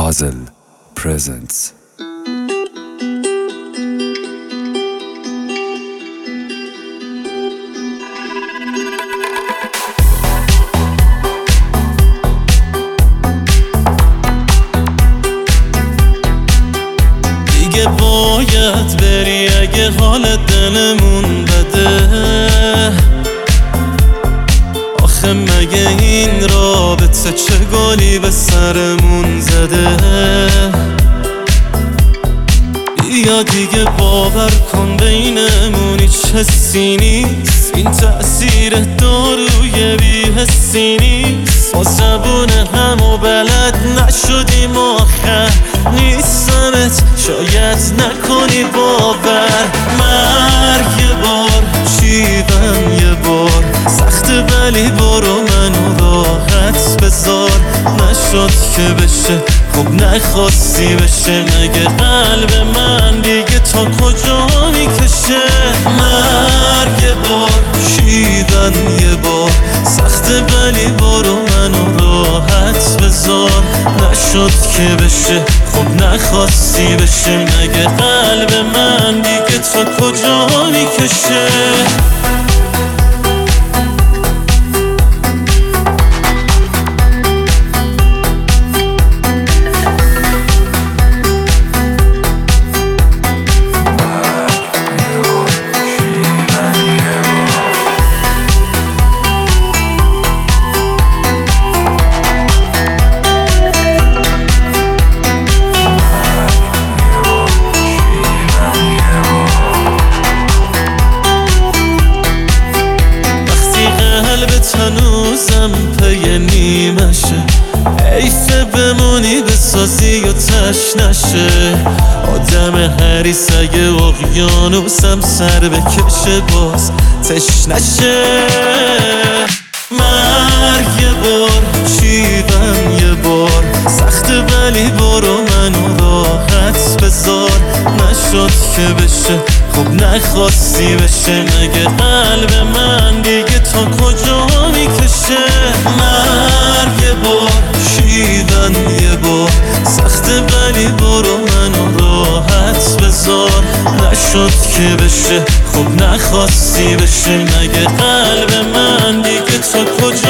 Puzzle presents. دیگه باید بری اگه حال دلمون بده. آخه مگه این رابطه چه گلی به سرمون زده؟ بیا دیگه باور کن بینمون هیچ حسی نیست، این تأثیر داروی بی‌حسی نیست. با زبون هم و بلد نشدیم آخر نیستمت، شاید نکنی باور. مرگ یه بار، شیون یه بار سخته ولی برو منو راحت بذار. نشد که بشه خب نخواستی بشه، مگه قلب من دیگه تا کجا میکشه؟ مرگ یه بار، شیون یه بار سخته ولی برو منو راحت بذار. نشد که بشه خب نخواستی بشه، مگه قلب من دیگه تا کجا میکشه؟ هنوزم پی نیمشه، حیفه بمونی بسازی و تش نشه. آدم حریص اگه اقیانوسم سر بکشه باز تش نشه. مرگ یه بار، شیون یه بار سخته ولی برو منو راحت بذار. نشد که بشه خب نخواستی بشه، مگه قلب من دیگه تا کجا میکشه؟ مرگ یه بار، شیون یه بار سخته ولی برو منو راحت بذار. نشد که بشه خب نخواستی بشه، مگه قلب من دیگه تا کجا